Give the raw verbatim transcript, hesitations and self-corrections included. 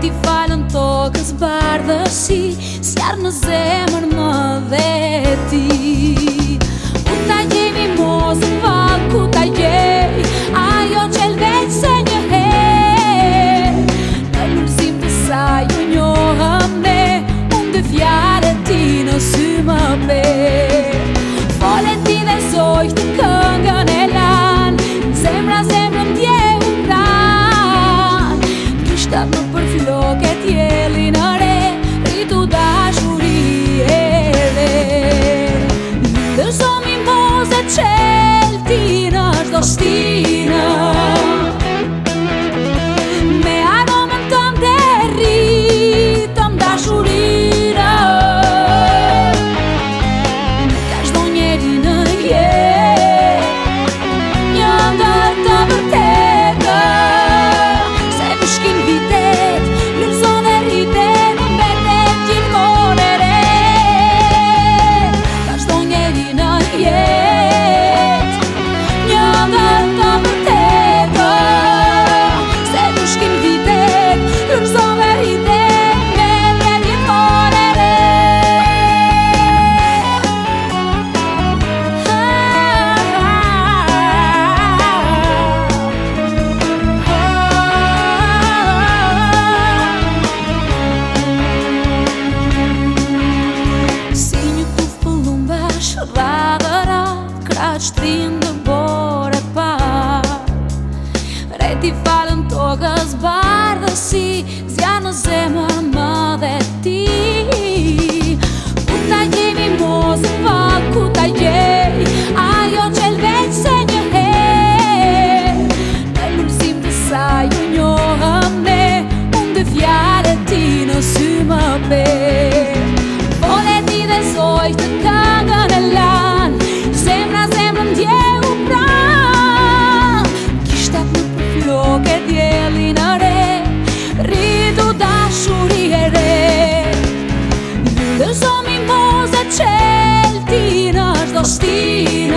ti falën tokës bardhësi, s'jarë në zemër më dhe ti. Ku ta gjemi mos në val, ku ta gjej ajo që lveq se një her. Në lulëzim të saj ju njohëm ne, unë dë fjale ti në sy më per. Fole ti dhe zoj të këngën e lan, zemra zemrën tje u pran. Kishtat në për floket jeli në re, rritu dashuri e re. Lëzomi mos e qeltina shdo shtina, me aromën tëm dhe rritëm dashurina. Ka shdo njeri në jet një ndër të vërtetë, se më shkin vitet, lulzon dhe rritet, mbetet gjithmonë e re. Ka shdo njeri në jet një ndër të vërtetë, se më shkin vitet, lulzon dhe rritet, mbetet gjithmonë e re. Si një tuf pëllumbash radhëra, kraq t'rin dë bore par. Reti falën tokës bardhësi, zja në zemër më dhe ti. Ku ta gjemi mos në val, ku ta gjej ajo që lveq se një her. Në lulëzim të saj ju njohëm ne, unë dë fjale ti në sy më per. Fole ti dhe zoj të këngën e lan, zemra zemrën tje u pran. Kishtat në për floket jeli në re, rritu dashuri e re. Lëzomi mos e qeltina shdo shtina,